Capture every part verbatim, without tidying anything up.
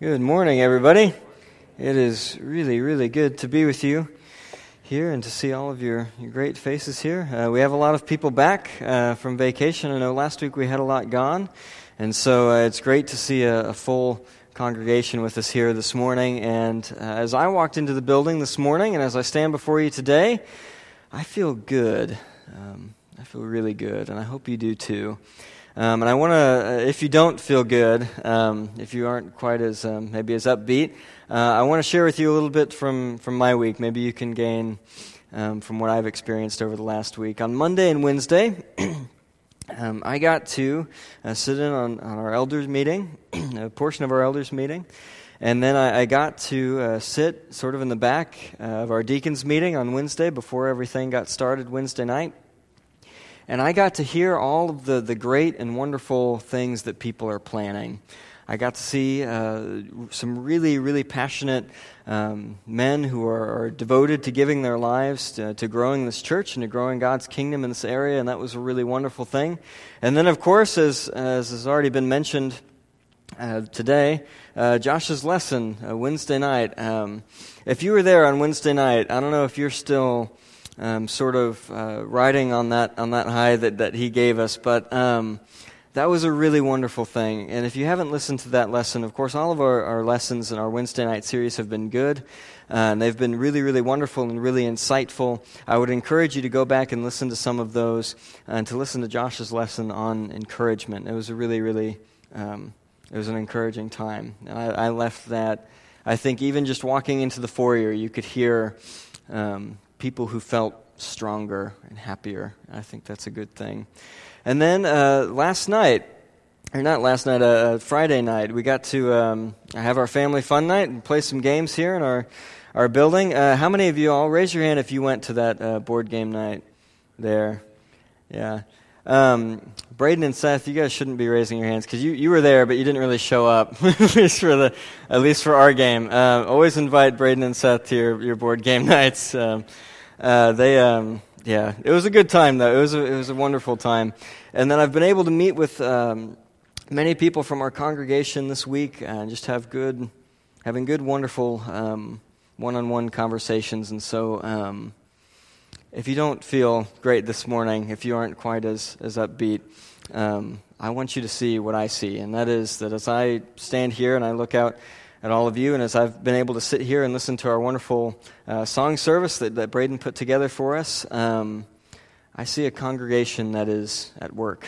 Good morning, everybody. It is really, really good to be with you here and to see all of your, your great faces here. Uh, we have a lot of people back uh, from vacation. I know last week we had a lot gone, and so uh, it's great to see a, a full congregation with us here this morning. And uh, as I walked into the building this morning, and as I stand before you today, I feel good. Um, I feel really good, and I hope you do too. Um, and I want to, uh, if you don't feel good, um, if you aren't quite as, um, maybe as upbeat, uh, I want to share with you a little bit from, from my week. Maybe you can gain um, from what I've experienced over the last week. On Monday and Wednesday, um, I got to uh, sit in on, on our elders meeting, a portion of our elders meeting, and then I, I got to uh, sit sort of in the back uh, of our deacons meeting on Wednesday before everything got started Wednesday night. And I got to hear all of the, the great and wonderful things that people are planning. I got to see uh, some really, really passionate um, men who are, are devoted to giving their lives to, to growing this church and to growing God's kingdom in this area, and that was a really wonderful thing. And then, of course, as, as has already been mentioned uh, today, uh, Josh's lesson, uh, Wednesday night. Um, if you were there on Wednesday night, I don't know if you're still... Um, sort of uh, riding on that on that high that, that he gave us, but um, that was a really wonderful thing. And if you haven't listened to that lesson, of course, all of our, our lessons in our Wednesday night series have been good, uh, and they've been really, really wonderful and really insightful. I would encourage you to go back and listen to some of those, and to listen to Josh's lesson on encouragement. It was a really, really, um, it was an encouraging time. And I, I left that, I think even just walking into the foyer, you could hear Um, people who felt stronger and happier. I think that's a good thing. And then uh, last night, or not last night, uh, Friday night, we got to um, have our family fun night and play some games here in our, our building. Uh, how many of you all, raise your hand if you went to that uh, board game night there? Yeah. Um, Braden and Seth, you guys shouldn't be raising your hands because you, you were there, but you didn't really show up. at least for the at least for our game. Uh, always invite Braden and Seth to your, your board game nights. Um, uh, they, um, yeah, it was a good time though. It was a, it was a wonderful time. And then I've been able to meet with um, many people from our congregation this week and just have good, having good, wonderful um, one-on-one conversations. And so. Um, If you don't feel great this morning, if you aren't quite as, as upbeat, um, I want you to see what I see, and that is that as I stand here and I look out at all of you, and as I've been able to sit here and listen to our wonderful uh, song service that, that Braden put together for us, um, I see a congregation that is at work.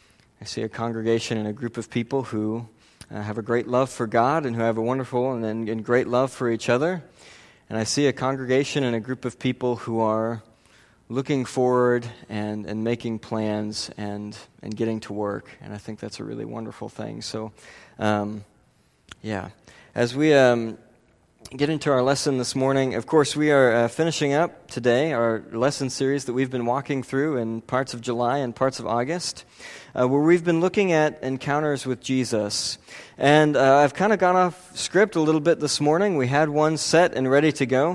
I see a congregation and a group of people who uh, have a great love for God and who have a wonderful and, and, and great love for each other. And I see a congregation and a group of people who are looking forward and, and making plans and, and getting to work. And I think that's a really wonderful thing. So, um, yeah. As we um, get into our lesson this morning, of course, we are uh, finishing up today our lesson series that we've been walking through in parts of July and parts of August, uh, where we've been looking at encounters with Jesus. And uh, I've kind of gone off script a little bit this morning. We had one set and ready to go.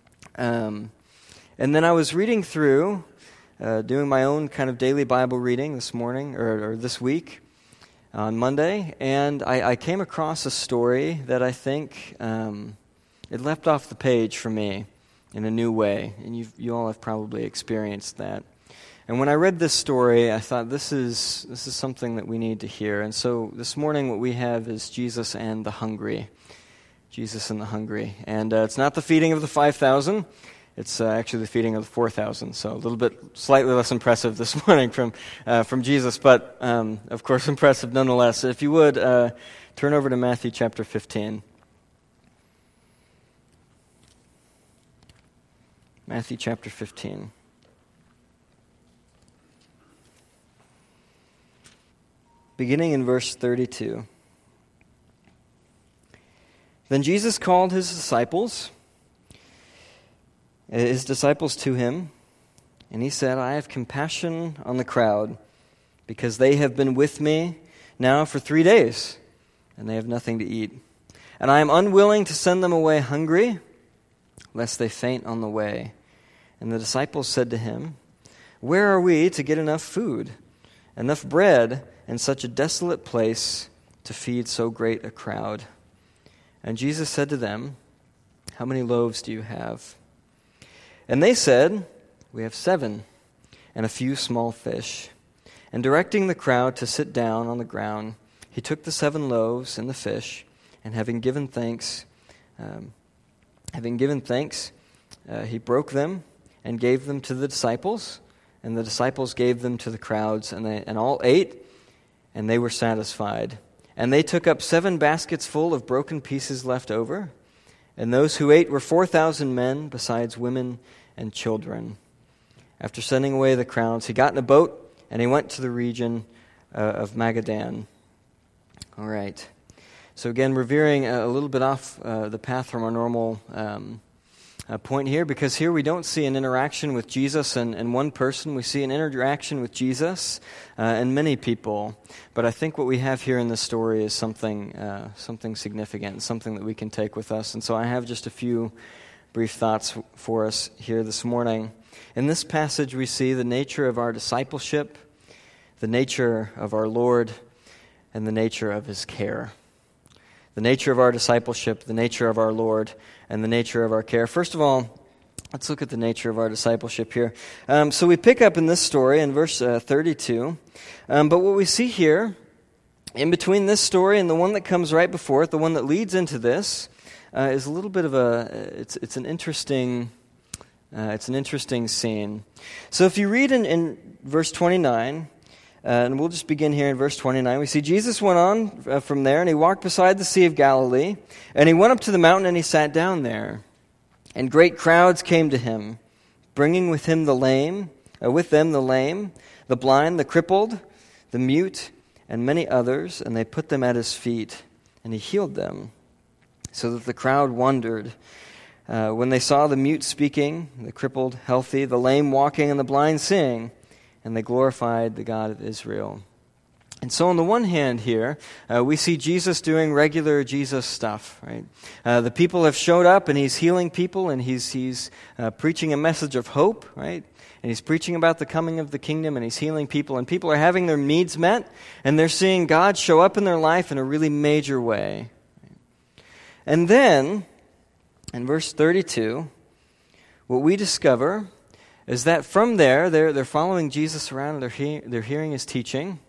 Um And then I was reading through, uh, doing my own kind of daily Bible reading this morning, or, or this week, on Monday, and I, I came across a story that I think, um, it leapt off the page for me in a new way, and you've, you all have probably experienced that. And when I read this story, I thought, this is this is something that we need to hear. And so this morning what we have is Jesus and the hungry. Jesus and the hungry. And uh, it's not the feeding of the five thousand. It's uh, actually the feeding of the four thousand, so a little bit slightly less impressive this morning from uh, from Jesus, but um, of course impressive nonetheless. If you would, uh, turn over to Matthew chapter fifteen. Matthew chapter fifteen. Beginning in verse thirty-two. Then Jesus called his disciples... his disciples to him, and he said, I have compassion on the crowd, because they have been with me now for three days, and they have nothing to eat. And I am unwilling to send them away hungry, lest they faint on the way. And the disciples said to him, Where are we to get enough food, enough bread, in such a desolate place to feed so great a crowd? And Jesus said to them, "How many loaves do you have?" And they said, "We have seven, and a few small fish." And directing the crowd to sit down on the ground, he took the seven loaves and the fish, and having given thanks, um, having given thanks, uh, he broke them and gave them to the disciples, and the disciples gave them to the crowds, and they and all ate, and they were satisfied. And they took up seven baskets full of broken pieces left over, and those who ate were four thousand men, besides women and children. After sending away the crowds, he got in a boat, and he went to the region uh, of Magadan. All right. So again, we're veering a little bit off uh, the path from our normal um, uh, point here, because here we don't see an interaction with Jesus and, and one person. We see an interaction with Jesus uh, and many people. But I think what we have here in this story is something uh, something significant, something that we can take with us. And so I have just a few brief thoughts for us here this morning. In this passage, we see the nature of our discipleship, the nature of our Lord, and the nature of his care. The nature of our discipleship, the nature of our Lord, and the nature of our care. First of all, let's look at the nature of our discipleship here. Um, so we pick up in this story in verse uh, thirty-two. Um, but what we see here, in between this story and the one that comes right before it, the one that leads into this, uh, is a little bit of a, it's it's an interesting... Uh, it's an interesting scene. So if you read in, in verse twenty-nine, uh, and we'll just begin here in verse twenty-nine, we see Jesus went on uh, from there, and he walked beside the Sea of Galilee, and he went up to the mountain, and he sat down there. And great crowds came to him, bringing with him the lame, uh, with them the lame, the blind, the crippled, the mute, and many others, and they put them at his feet, and he healed them, so that the crowd wondered. Uh, when they saw the mute speaking, the crippled healthy, the lame walking, and the blind seeing, and they glorified the God of Israel. And so on the one hand here, uh, we see Jesus doing regular Jesus stuff, right? Uh, the people have showed up, and he's healing people, and he's he's uh, preaching a message of hope, right? And he's preaching about the coming of the kingdom, and he's healing people, and people are having their needs met, and they're seeing God show up in their life in a really major way. And then, in verse thirty-two, what we discover is that from there, they're, they're following Jesus around, and they're, he, they're hearing his teaching.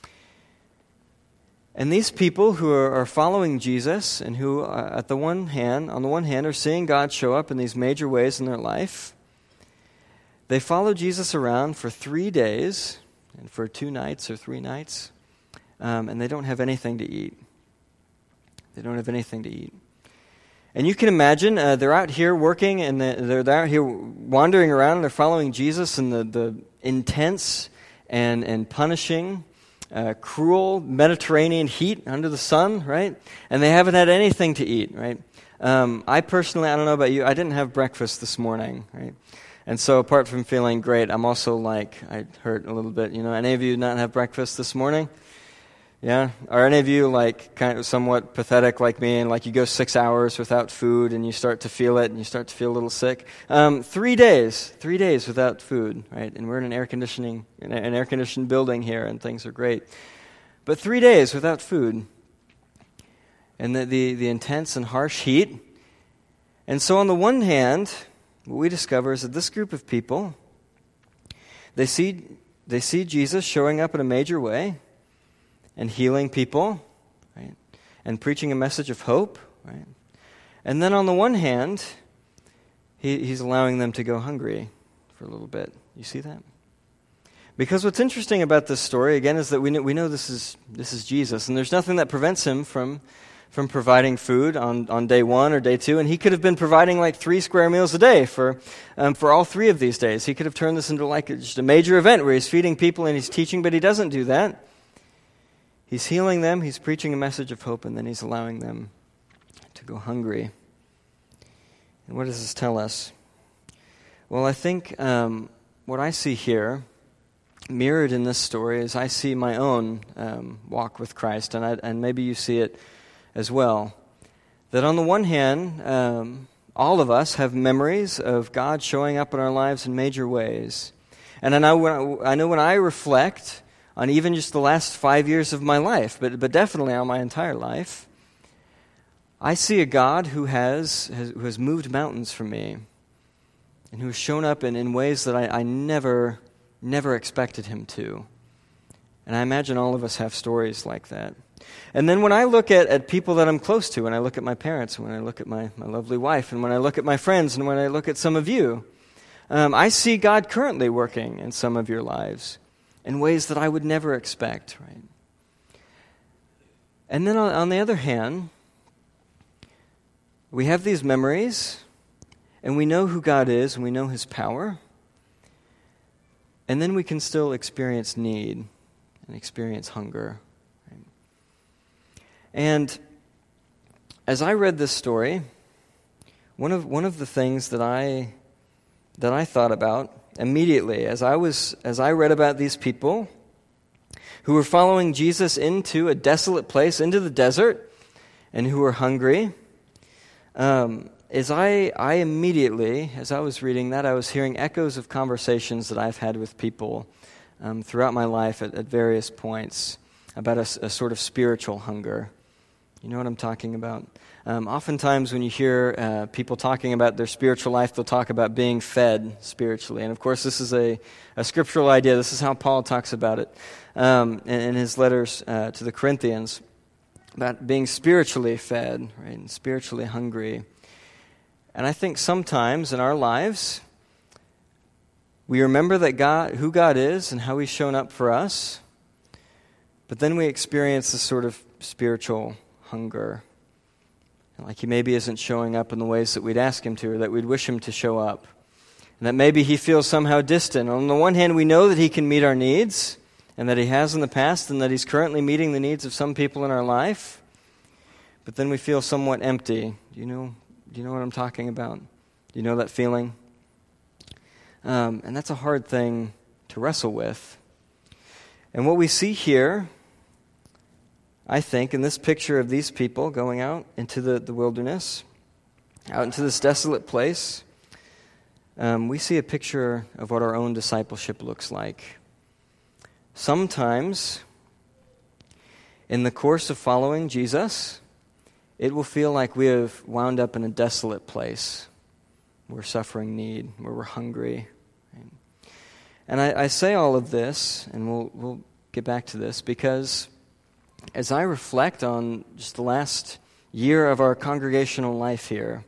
And these people who are, are following Jesus, and who, uh, at the one hand, on the one hand, are seeing God show up in these major ways in their life, they follow Jesus around for three days, and for two nights or three nights, um, and they don't have anything to eat. They don't have anything to eat. And you can imagine, uh, they're out here working, and they're, they're out here wandering around, and they're following Jesus in the, the intense and, and punishing, uh, cruel Mediterranean heat under the sun, right? And they haven't had anything to eat, right? Um, I personally, I don't know about you, I didn't have breakfast this morning, right? And so apart from feeling great, I'm also like, I hurt a little bit. You know, any of you not have breakfast this morning? Yeah? Are any of you like kind of somewhat pathetic like me, and like you go six hours without food and you start to feel it and you start to feel a little sick? Um, three days, three days without food, right? And we're in an air conditioning, in an air conditioned building here, and things are great. But three days without food, and the, the, the intense and harsh heat. And so on the one hand, what we discover is that this group of people, they see they see Jesus showing up in a major way, and healing people, right? And preaching a message of hope, right? And then on the one hand, he, he's allowing them to go hungry for a little bit. You see that? Because what's interesting about this story, again, is that we know, we know this is this is Jesus, and there's nothing that prevents him from from providing food on, on day one or day two, and he could have been providing like three square meals a day for um, for all three of these days. He could have turned this into like a, just a major event where he's feeding people and he's teaching, but he doesn't do that. He's healing them, he's preaching a message of hope, and then he's allowing them to go hungry. And what does this tell us? Well, I think um, what I see here, mirrored in this story, is I see my own um, walk with Christ, and, I, and maybe you see it as well. That on the one hand, um, all of us have memories of God showing up in our lives in major ways. And I know when I, I know when I reflect on even just the last five years of my life, but but definitely on my entire life, I see a God who has, has who has moved mountains for me, and who has shown up in, in ways that I, I never, never expected him to. And I imagine all of us have stories like that. And then when I look at, at people that I'm close to, when I look at my parents, when I look at my, my lovely wife, and when I look at my friends, and when I look at some of you, um, I see God currently working in some of your lives in ways that I would never expect, right? And then on, on the other hand, we have these memories, and we know who God is, and we know his power, and then we can still experience need and experience hunger. Right? And as I read this story, one of one of the things that I that I thought about immediately as I was as I read about these people who were following Jesus into a desolate place, into the desert, and who were hungry. Um, is I, I immediately, as I was reading that, I was hearing echoes of conversations that I've had with people um, throughout my life at, at various points about a, a sort of spiritual hunger. You know what I'm talking about? Um, oftentimes when you hear uh, people talking about their spiritual life, they'll talk about being fed spiritually. And of course, this is a, a scriptural idea. This is how Paul talks about it um, in, in his letters uh, to the Corinthians, about being spiritually fed, right, and spiritually hungry. And I think sometimes in our lives, we remember that God, who God is and how he's shown up for us, but then we experience this sort of spiritual hunger. Like he maybe isn't showing up in the ways that we'd ask him to, or that we'd wish him to show up. And that maybe he feels somehow distant. On the one hand, we know that he can meet our needs, and that he has in the past, and that he's currently meeting the needs of some people in our life. But then we feel somewhat empty. Do you know, do you know what I'm talking about? Do you know that feeling? Um, and that's a hard thing to wrestle with. And what we see here, I think, in this picture of these people going out into the, the wilderness, out into this desolate place, um, we see a picture of what our own discipleship looks like. Sometimes, in the course of following Jesus, it will feel like we have wound up in a desolate place. We're suffering need, where we're hungry. And I, I say all of this, and we'll we'll get back to this, because as I reflect on just the last year of our congregational life here,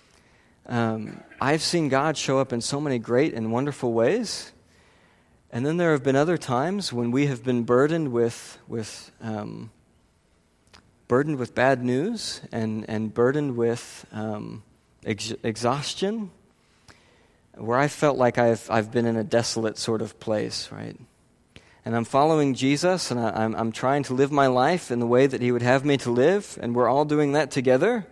um, I've seen God show up in so many great and wonderful ways. And then there have been other times when we have been burdened with with um, burdened with bad news and, and burdened with um, ex- exhaustion, where I felt like I've I've been in a desolate sort of place, right? And I'm following Jesus, and I, I'm I'm trying to live my life in the way that he would have me to live, and we're all doing that together.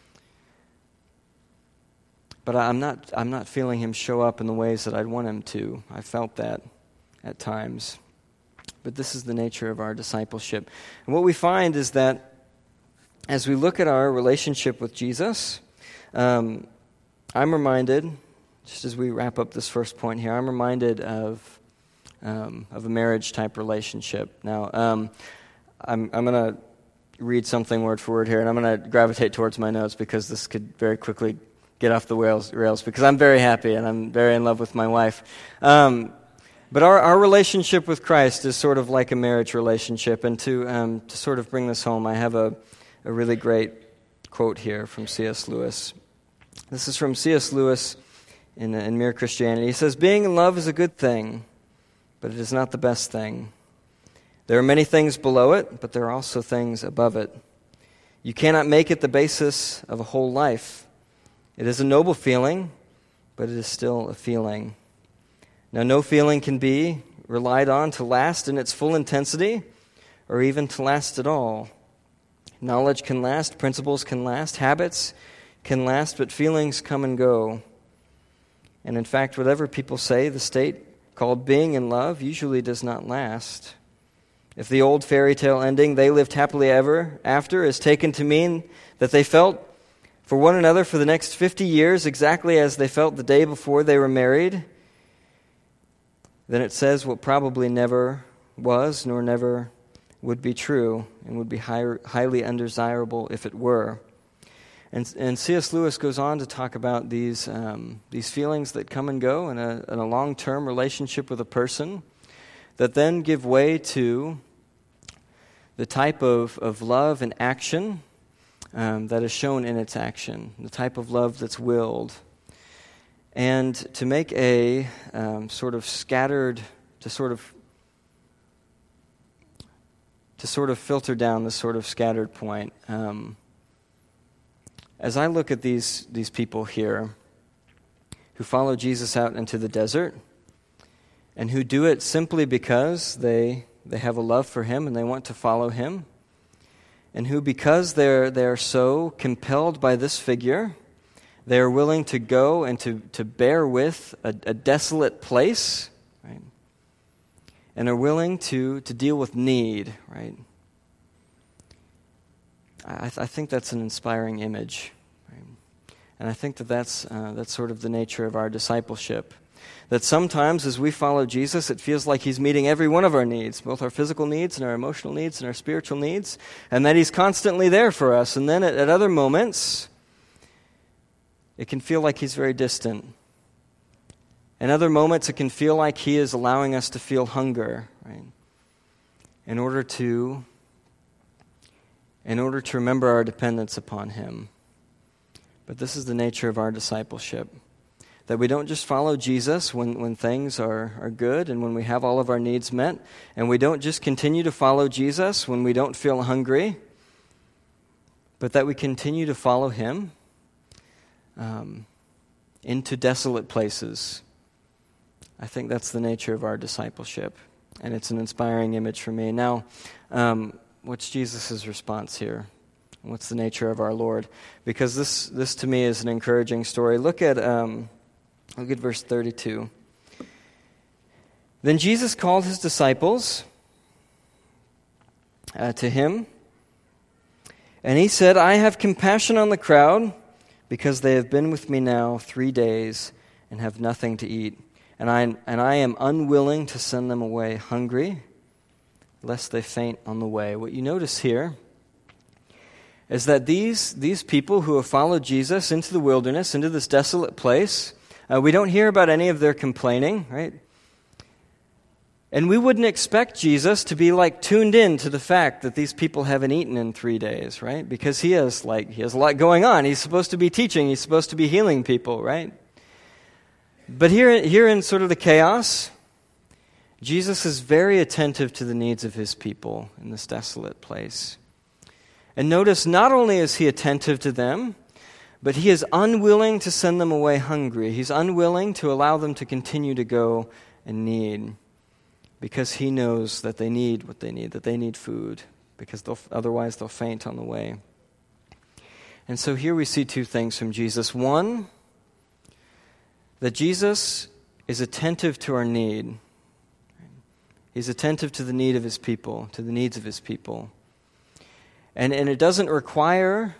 But I'm not I'm not feeling him show up in the ways that I'd want him to. I felt that at times. But this is the nature of our discipleship. And what we find is that as we look at our relationship with Jesus, um, I'm reminded, just as we wrap up this first point here, I'm reminded of um, of a marriage-type relationship. Now, um, I'm I'm going to read something word for word here, and I'm going to gravitate towards my notes because this could very quickly get off the rails, rails because I'm very happy and I'm very in love with my wife. Um, but our, our relationship with Christ is sort of like a marriage relationship. And to um, to sort of bring this home, I have a, a really great quote here from C S Lewis. This is from C S Lewis in, in Mere Christianity. He says, "Being in love is a good thing, but it is not the best thing. There are many things below it, but there are also things above it. You cannot make it the basis of a whole life. It is a noble feeling, but it is still a feeling. Now, no feeling can be relied on to last in its full intensity, or even to last at all. Knowledge can last, principles can last, habits can last, but feelings come and go. And in fact, whatever people say, the state called being in love usually does not last. If the old fairy tale ending, they lived happily ever after, is taken to mean that they felt for one another for the next fifty years exactly as they felt the day before they were married, then it says what probably never was nor never would be true and would be high, highly undesirable if it were. And, and C S Lewis goes on to talk about these um, these feelings that come and go in a, in a long-term relationship with a person that then give way to the type of, of love and action um, that is shown in its action, the type of love that's willed. And to make a um, sort of scattered, to sort of to sort of filter down this sort of scattered point. Um, as I look at these these people here who follow Jesus out into the desert and who do it simply because they they have a love for him and they want to follow him, and who, because they're they're so compelled by this figure, they are willing to go and to, to bear with a, a desolate place, right? And are willing to, to deal with need, right? I, th- I think that's an inspiring image, right? And I think that that's, uh, that's sort of the nature of our discipleship. That sometimes as we follow Jesus, it feels like he's meeting every one of our needs, both our physical needs and our emotional needs and our spiritual needs, and that he's constantly there for us. And then at, at other moments, it can feel like he's very distant. In other moments, it can feel like he is allowing us to feel hunger, right? In order to, in order to remember our dependence upon him. But this is the nature of our discipleship. That we don't just follow Jesus when, when things are, are good and when we have all of our needs met. And we don't just continue to follow Jesus when we don't feel hungry. But that we continue to follow him um, into desolate places. I think that's the nature of our discipleship, and it's an inspiring image for me. Now, um, what's Jesus' response here? What's the nature of our Lord? Because this, this to me is an encouraging story. Look at um, look at verse thirty-two. Then Jesus called his disciples uh, to him, and he said, "I have compassion on the crowd, because they have been with me now three days and have nothing to eat. And I, and I am unwilling to send them away hungry, lest they faint on the way." What you notice here is that these, these people who have followed Jesus into the wilderness, into this desolate place, uh, we don't hear about any of their complaining, right? And we wouldn't expect Jesus to be like tuned in to the fact that these people haven't eaten in three days, right? Because he has like he has a lot going on. He's supposed to be teaching. He's supposed to be healing people, right? But here, here in sort of the chaos, Jesus is very attentive to the needs of his people in this desolate place. And notice, not only is he attentive to them, but he is unwilling to send them away hungry. He's unwilling to allow them to continue to go in need, because he knows that they need what they need, that they need food, because they'll, otherwise they'll faint on the way. And so here we see two things from Jesus. One, that Jesus is attentive to our need. He's attentive to the need of his people, to the needs of his people. And, and it doesn't require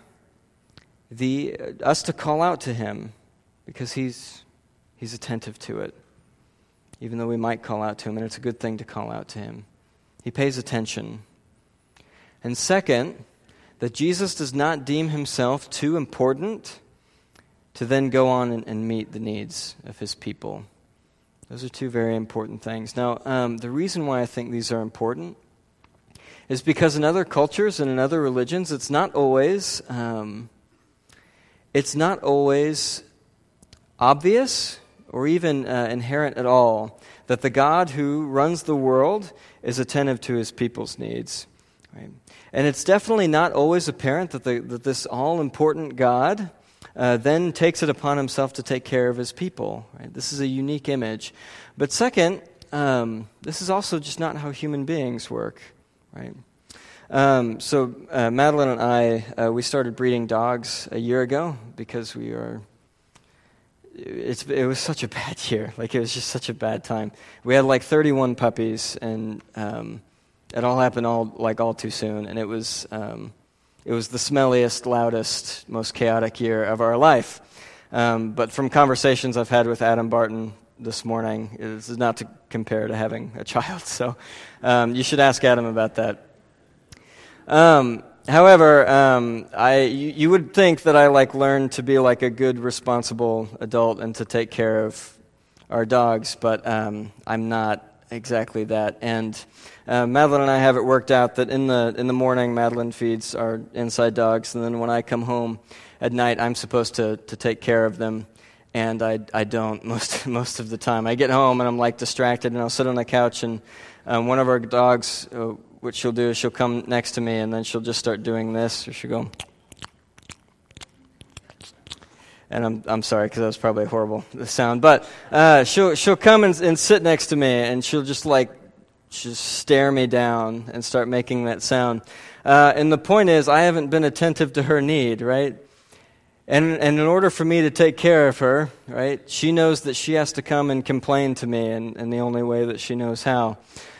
the us to call out to him, because he's he's attentive to it. Even though we might call out to him, and it's a good thing to call out to him. He pays attention. And second, that Jesus does not deem himself too important to then go on and, and meet the needs of his people. Those are two very important things. Now, um, the reason why I think these are important is because in other cultures and in other religions, it's not always um, it's not always obvious or even uh, inherent at all that the God who runs the world is attentive to his people's needs. Right? And it's definitely not always apparent that, the, that this all-important God uh, then takes it upon himself to take care of his people. Right? This is a unique image. But second, um, this is also just not how human beings work. Right? Um, so uh, Madeline and I, uh, we started breeding dogs a year ago because we are... It's, it was such a bad year. Like, it was just such a bad time. We had like thirty-one puppies, and um, it all happened all like all too soon. And it was um, it was the smelliest, loudest, most chaotic year of our life. Um, but from conversations I've had with Adam Barton this morning, this is not to compare to having a child. So um, you should ask Adam about that. Um, however, um, I you, you would think that I like learned to be like a good, responsible adult and to take care of our dogs, but um, I'm not exactly that. And uh, Madeline and I have it worked out that in the in the morning, Madeline feeds our inside dogs, and then when I come home at night, I'm supposed to to take care of them. And I, I don't most most of the time. I get home and I'm like distracted, and I'll sit on the couch, and um, one of our dogs, uh, what she'll do is she'll come next to me, and then she'll just start doing this, or she'll go, and I'm I'm sorry because that was probably horrible the sound, but uh, she'll she'll come and, and sit next to me, and she'll just like just stare me down and start making that sound. Uh, and the point is, I haven't been attentive to her need, right? And, and in order for me to take care of her, right, she knows that she has to come and complain to me, and, and the only way that she knows how.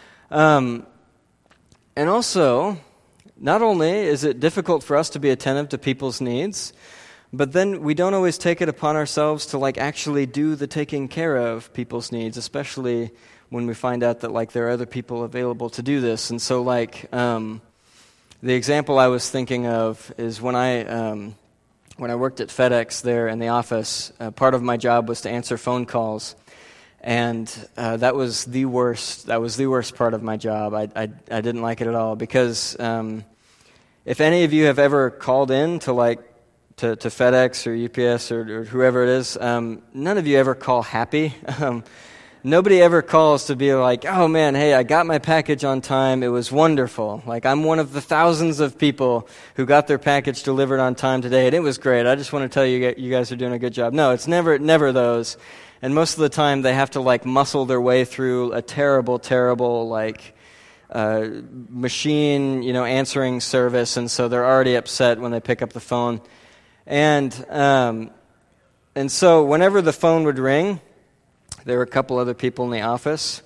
Um, and also, not only is it difficult for us to be attentive to people's needs, but then we don't always take it upon ourselves to like actually do the taking care of people's needs, especially when we find out that like there are other people available to do this. And so like um, the example I was thinking of is when I... Um, When I worked at FedEx there in the office, uh, part of my job was to answer phone calls, and uh, that was the worst. That was the worst part of my job. I I, I didn't like it at all because um, if any of you have ever called in to like to, to FedEx or U P S or, or whoever it is, um, none of you ever call happy. Um, Nobody ever calls to be like, oh man, hey, I got my package on time. It was wonderful. Like, I'm one of the thousands of people who got their package delivered on time today, and it was great. I just want to tell you, you guys are doing a good job. No, it's never, never those. And most of the time, they have to like muscle their way through a terrible, terrible like uh, machine, you know, answering service, and so they're already upset when they pick up the phone. And um, and so whenever the phone would ring, there were a couple other people in the office.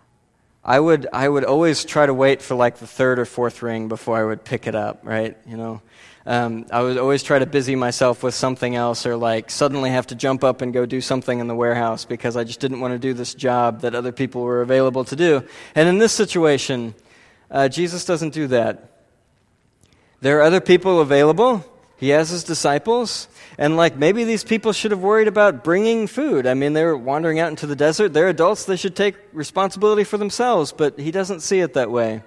I would I would always try to wait for like the third or fourth ring before I would pick it up, right? You know, um, I would always try to busy myself with something else, or like suddenly have to jump up and go do something in the warehouse because I just didn't want to do this job that other people were available to do. And in this situation, uh, Jesus doesn't do that. There are other people available. He has his disciples, and like maybe these people should have worried about bringing food. I mean, they're wandering out into the desert. They're adults. They should take responsibility for themselves, but he doesn't see it that way.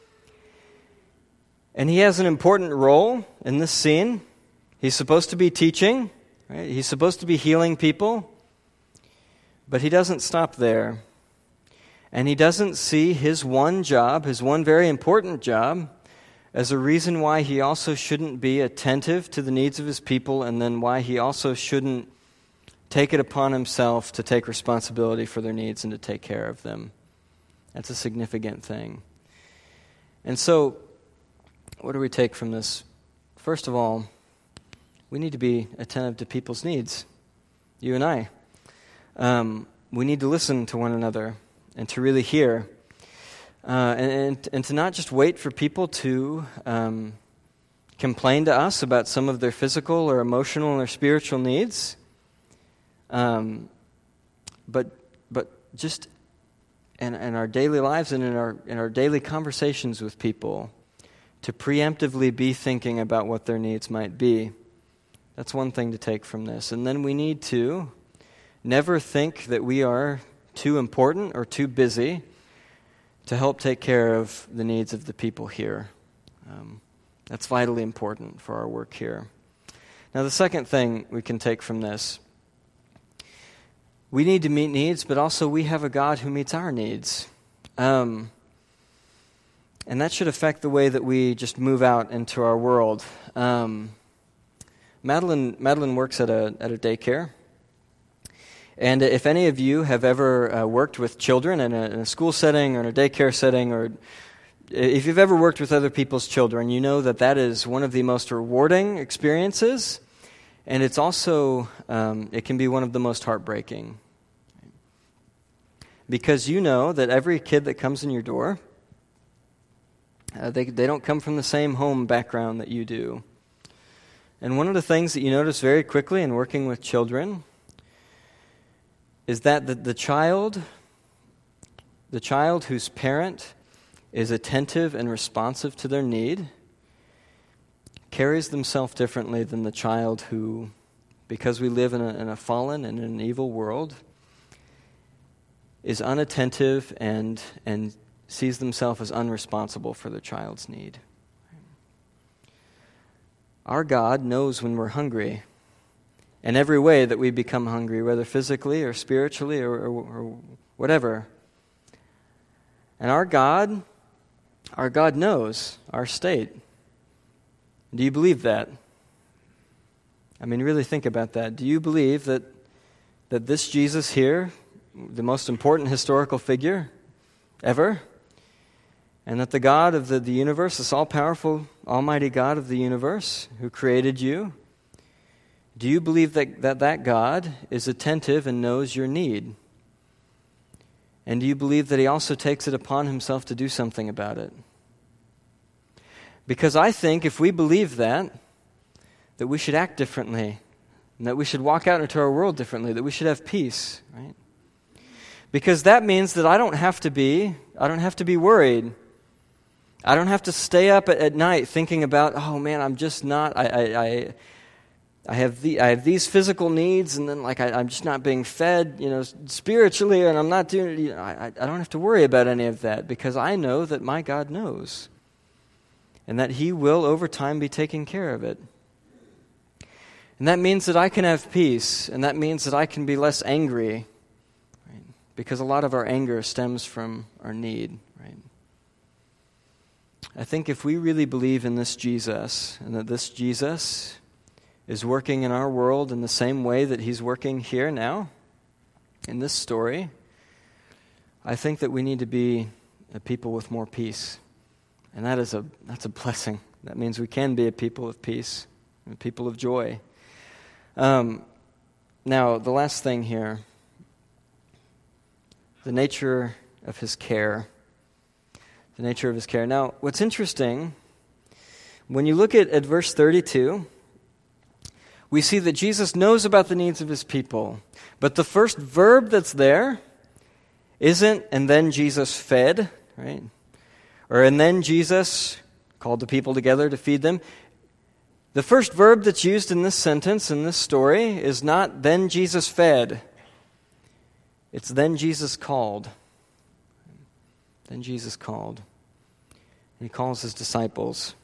And he has an important role in this scene. He's supposed to be teaching, right? He's supposed to be healing people, but he doesn't stop there. And he doesn't see his one job, his one very important job, as a reason why he also shouldn't be attentive to the needs of his people, and then why he also shouldn't take it upon himself to take responsibility for their needs and to take care of them. That's a significant thing. And so, what do we take from this? First of all, we need to be attentive to people's needs, you and I. Um, we need to listen to one another and to really hear. Uh, and, and and to not just wait for people to um, complain to us about some of their physical or emotional or spiritual needs, um, but but just in, in our daily lives and in our in our daily conversations with people, to preemptively be thinking about what their needs might be. That's one thing to take from this. And then we need to never think that we are too important or too busy to help take care of the needs of the people here. Um, that's vitally important for our work here. Now, the second thing we can take from this, we need to meet needs, but also we have a God who meets our needs. Um, and that should affect the way that we just move out into our world. Um, Madeline, Madeline works at a at a daycare. And if any of you have ever uh, worked with children in a, in a school setting or in a daycare setting, or if you've ever worked with other people's children, you know that that is one of the most rewarding experiences, and it's also, um, it can be one of the most heartbreaking. Because you know that every kid that comes in your door, uh, they, they don't come from the same home background that you do. And one of the things that you notice very quickly in working with children is that the, the child, the child whose parent is attentive and responsive to their need, carries themselves differently than the child who, because we live in a, in a fallen and an evil world, is unattentive and and sees themselves as unresponsible for the child's need. Our God knows when we're hungry, in every way that we become hungry, whether physically or spiritually or, or, or whatever. And our God, our God knows our state. Do you believe that? I mean, really think about that. Do you believe that that this Jesus here, the most important historical figure ever, and that the God of the, the universe, this all-powerful, almighty God of the universe who created you, do you believe that, that that God is attentive and knows your need? And do you believe that he also takes it upon himself to do something about it? Because I think if we believe that, that we should act differently, and that we should walk out into our world differently, that we should have peace, right? Because that means that I don't have to be, I don't have to be worried. I don't have to stay up at, at night thinking about, oh man, I'm just not, I I, I, I have the I have these physical needs, and then like I, I'm just not being fed, you know, spiritually, and I'm not doing, you know, I I don't have to worry about any of that because I know that my God knows, and that he will over time be taking care of it. And that means that I can have peace, and that means that I can be less angry, right? Because a lot of our anger stems from our need, right? I think if we really believe in this Jesus, and that this Jesus is working in our world in the same way that he's working here now, in this story, I think that we need to be a people with more peace. And that is a that's a blessing. That means we can be a people of peace, a people of joy. Um, now, the last thing here, the nature of his care. The nature of his care. Now, what's interesting, when you look at, at verse thirty-two, we see that Jesus knows about the needs of his people. But the first verb that's there isn't, and then Jesus fed, right? Or, and then Jesus called the people together to feed them. The first verb that's used in this sentence, in this story, is not, then Jesus fed. It's then Jesus called. Then Jesus called. And he calls his disciples.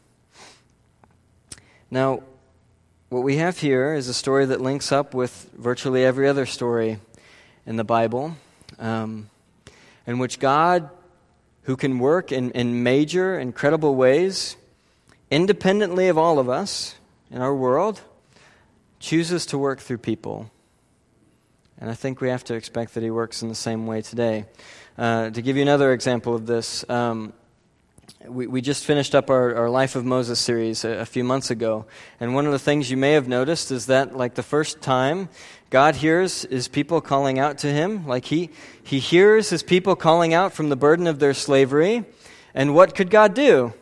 Now, what we have here is a story that links up with virtually every other story in the Bible, um, in which God, who can work in, in major, incredible ways, independently of all of us in our world, chooses to work through people. And I think we have to expect that he works in the same way today. Uh, to give you another example of this, um, we, we just finished up our, our Life of Moses series a, a few months ago. And one of the things you may have noticed is that, like the first time, God hears his people calling out to him. Like he, he hears his people calling out from the burden of their slavery. And what could God do?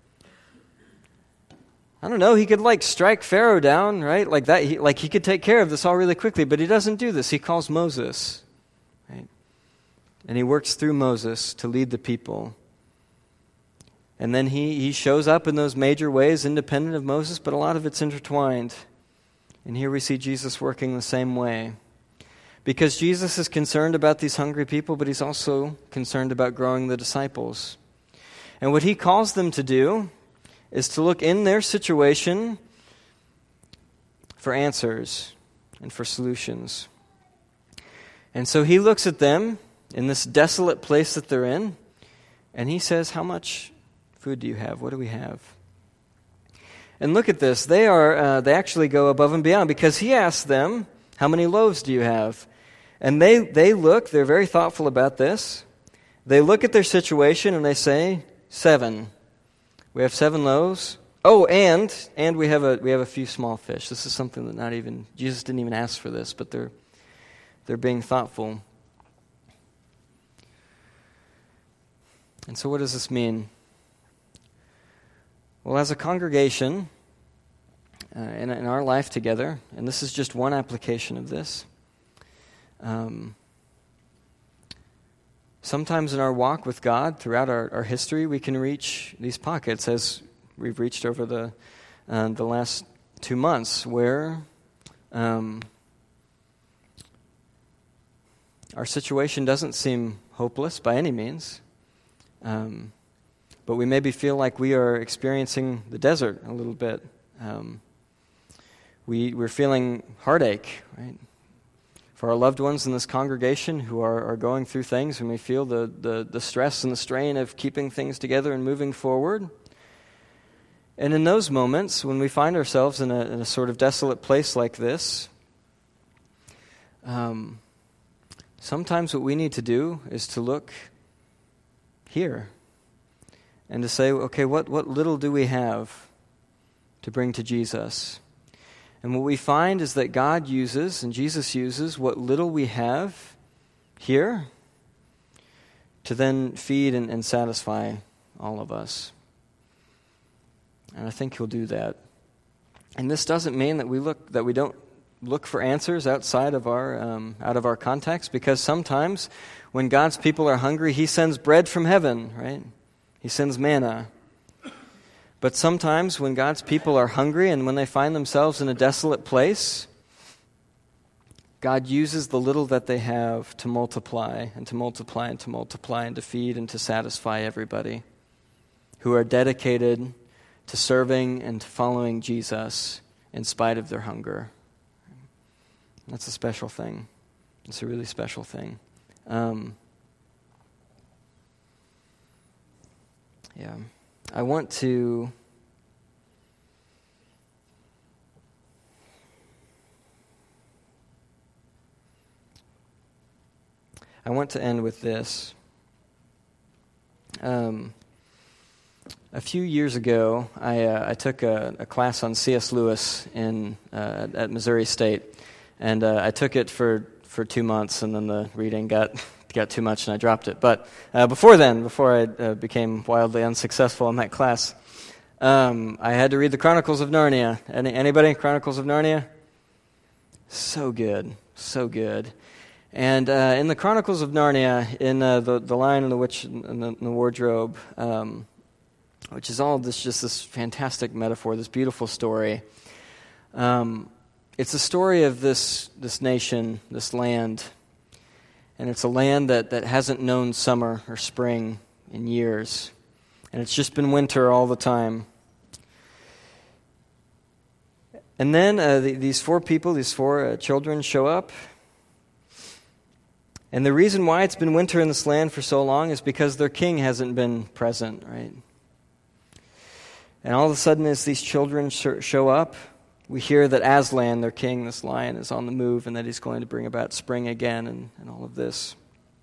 I don't know, he could like strike Pharaoh down, right? Like that, he, like he could take care of this all really quickly, but he doesn't do this. He calls Moses, right? And he works through Moses to lead the people. And then he, he shows up in those major ways independent of Moses, but a lot of it's intertwined. And here we see Jesus working the same way. Because Jesus is concerned about these hungry people, but he's also concerned about growing the disciples. And what he calls them to do is to look in their situation for answers and for solutions. And so he looks at them in this desolate place that they're in, and he says, how much food do you have? What do we have? And look at this. They are uh, they actually go above and beyond, because he asks them, how many loaves do you have? And they, they look, they're very thoughtful about this. They look at their situation and they say, seven. We have seven loaves. Oh, and and we have a we have a few small fish. This is something that not even Jesus didn't even ask for this, but they're they're being thoughtful. And so what does this mean? Well, as a congregation, uh, in, in our life together, and this is just one application of this, um, sometimes in our walk with God, throughout our, our history, we can reach these pockets, as we've reached over the uh, the last two months where um, our situation doesn't seem hopeless by any means, um, but we maybe feel like we are experiencing the desert a little bit. Um, we, we're feeling heartache, right? For our loved ones in this congregation who are, are going through things, and we feel the, the, the stress and the strain of keeping things together and moving forward. And in those moments, when we find ourselves in a, in a sort of desolate place like this, um, sometimes what we need to do is to look here and to say, okay, what, what little do we have to bring to Jesus? And what we find is that God uses, and Jesus uses, what little we have here to then feed and, and satisfy all of us. And I think He'll do that. And this doesn't mean that we look that we don't look for answers outside of our um, out of our context, because sometimes when God's people are hungry, He sends bread from heaven, right? He sends manna. But sometimes when God's people are hungry and when they find themselves in a desolate place, God uses the little that they have to multiply and to multiply and to multiply and to feed and to satisfy everybody who are dedicated to serving and to following Jesus in spite of their hunger. That's a special thing. It's a really special thing. Um, yeah. I want to I want to end with this. Um, a few years ago, I, uh, I took a, a class on C S Lewis in uh, at Missouri State, and uh, I took it for, for two months, and then the reading got got too much, and I dropped it. But uh, before then, before I uh, became wildly unsuccessful in that class, um, I had to read the Chronicles of Narnia. Any, anybody? Chronicles of Narnia? So good, so good. And uh, in the Chronicles of Narnia, in uh, the the Lion and the Witch and the, and the Wardrobe, um, which is all this just this fantastic metaphor, this beautiful story. Um, it's a story of this this nation, this land. And it's a land that, that hasn't known summer or spring in years. And it's just been winter all the time. And then uh, the, these four people, these four uh, children show up. And the reason why it's been winter in this land for so long is because their king hasn't been present, right? And all of a sudden, as these children sh- show up, we hear that Aslan, their king, this lion, is on the move and that he's going to bring about spring again and, and all of this.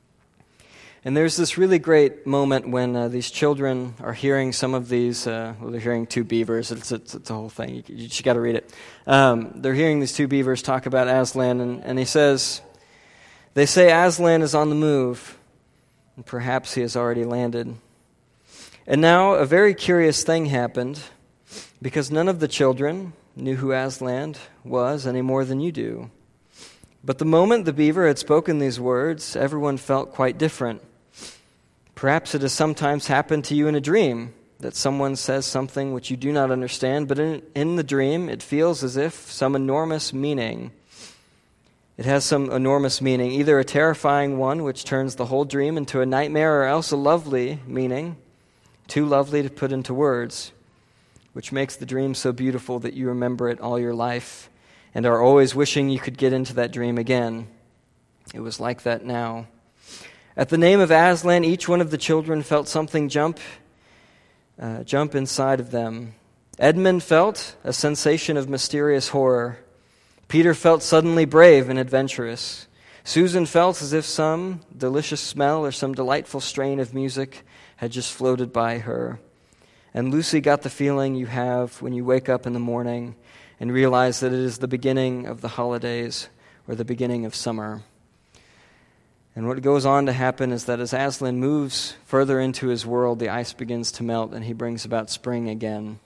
And there's this really great moment when uh, these children are hearing some of these, uh, well, they're hearing two beavers. It's, it's, it's a whole thing. You, you just got to read it. Um, they're hearing these two beavers talk about Aslan, and, and he says, they say Aslan is on the move, and perhaps he has already landed. And now a very curious thing happened, because none of the children knew who Aslan was any more than you do. But the moment the beaver had spoken these words, everyone felt quite different. Perhaps it has sometimes happened to you in a dream, that someone says something which you do not understand, but in, in the dream it feels as if some enormous meaning, it has some enormous meaning, either a terrifying one which turns the whole dream into a nightmare, or else a lovely meaning, too lovely to put into words, which makes the dream so beautiful that you remember it all your life and are always wishing you could get into that dream again. It was like that now. At the name of Aslan, each one of the children felt something jump, uh, jump inside of them. Edmund felt a sensation of mysterious horror. Peter felt suddenly brave and adventurous. Susan felt as if some delicious smell or some delightful strain of music had just floated by her. And Lucy got the feeling you have when you wake up in the morning and realize that it is the beginning of the holidays or the beginning of summer. And what goes on to happen is that as Aslan moves further into his world, the ice begins to melt and he brings about spring again.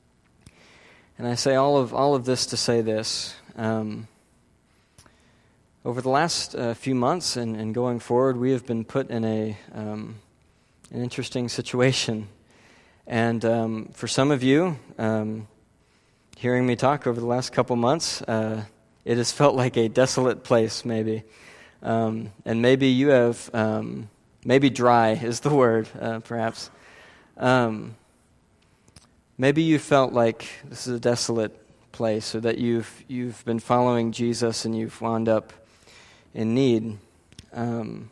And I say all of all of this to say this. Um, over the last uh, few months and, and going forward, we have been put in a um, an interesting situation. And um, for some of you, um, hearing me talk over the last couple months, uh, it has felt like a desolate place, maybe. Um, and maybe you have, um, maybe dry is the word, uh, perhaps. Um, maybe you felt like this is a desolate place, or that you've you've been following Jesus and you've wound up in need. Um,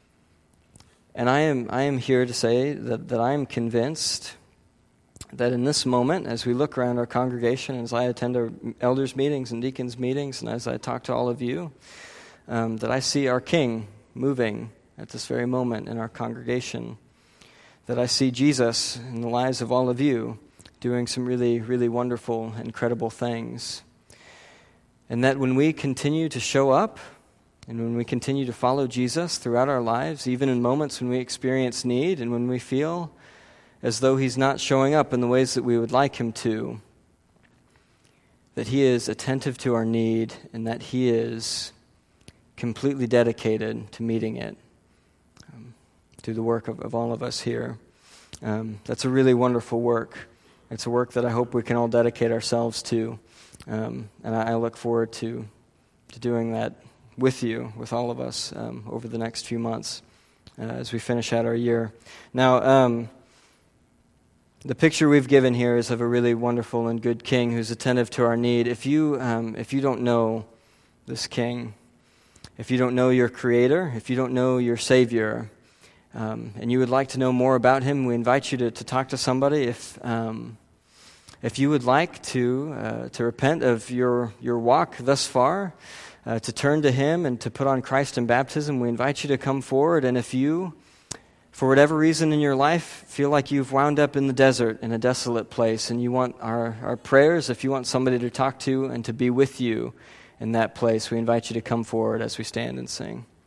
and I am I am here to say that, that I am convinced that in this moment, as we look around our congregation, as I attend our elders' meetings and deacons' meetings, and as I talk to all of you, um, that I see our King moving at this very moment in our congregation, that I see Jesus in the lives of all of you doing some really, really wonderful, incredible things. And that when we continue to show up, and when we continue to follow Jesus throughout our lives, even in moments when we experience need and when we feel as though he's not showing up in the ways that we would like him to, that he is attentive to our need and that he is completely dedicated to meeting it um, through the work of, of all of us here. Um, that's a really wonderful work. It's a work that I hope we can all dedicate ourselves to, um, and I, I look forward to, to doing that with you, with all of us, um, over the next few months uh, as we finish out our year. Now, um, the picture we've given here is of a really wonderful and good King who's attentive to our need. If you um, if you don't know this King, if you don't know your Creator, if you don't know your Savior, um, and you would like to know more about him, we invite you to, to talk to somebody. If um, if you would like to uh, to repent of your your walk thus far, uh, to turn to him and to put on Christ in baptism, we invite you to come forward. And if you, for whatever reason in your life, feel like you've wound up in the desert, in a desolate place, and you want our, our prayers, if you want somebody to talk to and to be with you in that place, we invite you to come forward as we stand and sing.